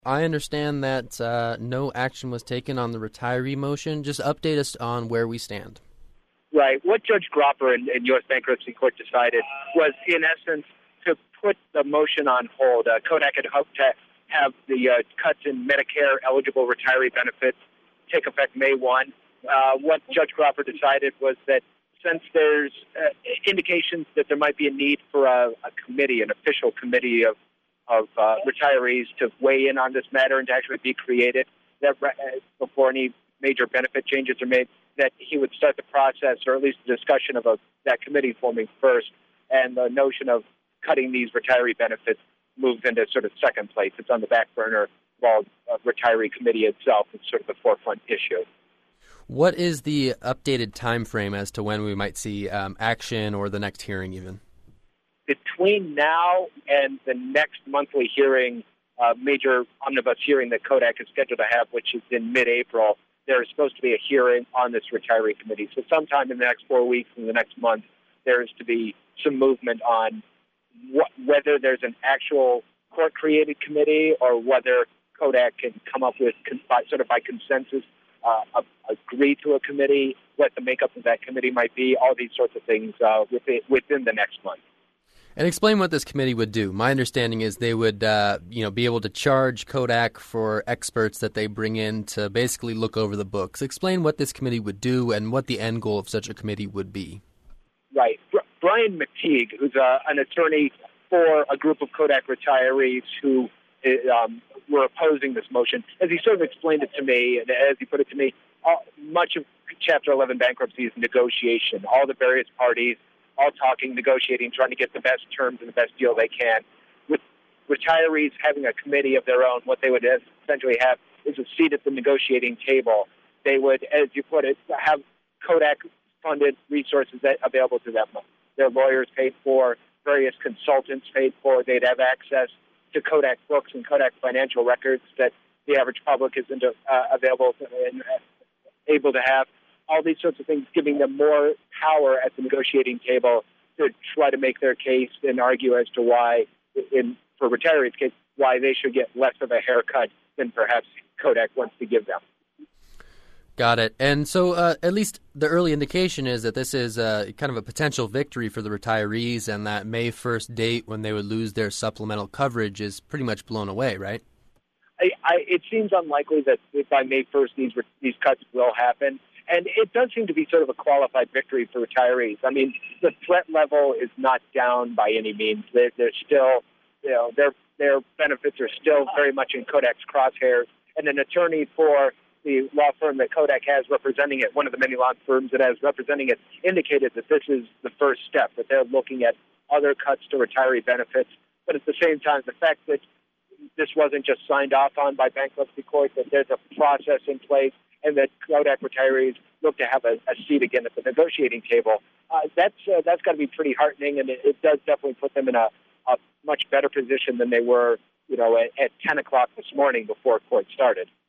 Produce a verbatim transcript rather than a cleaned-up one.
I understand that uh, no action was taken on the retiree motion. Just update us on where we stand. Right. What Judge Gropper in, in U S Bankruptcy Court decided was, in essence, to put the motion on hold. Uh, Kodak had hoped to have the uh, cuts in Medicare-eligible retiree benefits take effect May first. Uh, what Judge Gropper decided was that since there's uh, indications that there might be a need for a, a committee, an official committee of of uh, retirees to weigh in on this matter and to actually be created that uh, before any major benefit changes are made, that he would start the process, or at least the discussion of a, that committee forming first, and the notion of cutting these retiree benefits moves into sort of second place. It's on the back burner while the retiree committee itself is sort of the forefront issue. What is the updated time frame as to when we might see um, action or the next hearing even? Between now and the next monthly hearing, uh, major omnibus hearing that Kodak is scheduled to have, which is in mid-April, there is supposed to be a hearing on this retiree committee. So sometime in the next four weeks, in the next month, there is to be some movement on wh- whether there's an actual court-created committee or whether Kodak can come up with, by, sort of by consensus, uh, agree to a committee, what the makeup of that committee might be, all these sorts of things uh, within, within the next month. And explain what this committee would do. My understanding is they would, uh, you know, be able to charge Kodak for experts that they bring in to basically look over the books. Explain what this committee would do and what the end goal of such a committee would be. Right. Brian McTeague, who's uh, an attorney for a group of Kodak retirees who um, were opposing this motion, as he sort of explained it to me, and as he put it to me, uh, much of Chapter eleven bankruptcy is negotiation. All the various parties all talking, negotiating, trying to get the best terms and the best deal they can. With retirees having a committee of their own, what they would essentially have is a seat at the negotiating table. They would, as you put it, have Kodak-funded resources that available to them. Their lawyers paid for, various consultants paid for. They'd have access to Kodak books and Kodak financial records that the average public isn't uh, available to, and able to have. All these sorts of things, giving them more power at the negotiating table to try to make their case and argue as to why, in for retirees' case, why they should get less of a haircut than perhaps Kodak wants to give them. Got it. And so uh, at least the early indication is that this is uh, kind of a potential victory for the retirees, and that May first date when they would lose their supplemental coverage is pretty much blown away, right? I, I, it seems unlikely that by May first these these cuts will happen. And it does seem to be sort of a qualified victory for retirees. I mean, the threat level is not down by any means. They're, they're still, you know, their their benefits are still very much in Kodak's crosshairs. And an attorney for the law firm that Kodak has representing it, one of the many law firms that has representing it, indicated that this is the first step, that they're looking at other cuts to retiree benefits. But at the same time, the fact that this wasn't just signed off on by bankruptcy court, that there's a process in place, and that Kodak retirees look to have a, a seat again at the negotiating table, uh, that's uh, that's got to be pretty heartening, and it, it does definitely put them in a, a much better position than they were, you know, at, at ten o'clock this morning before court started.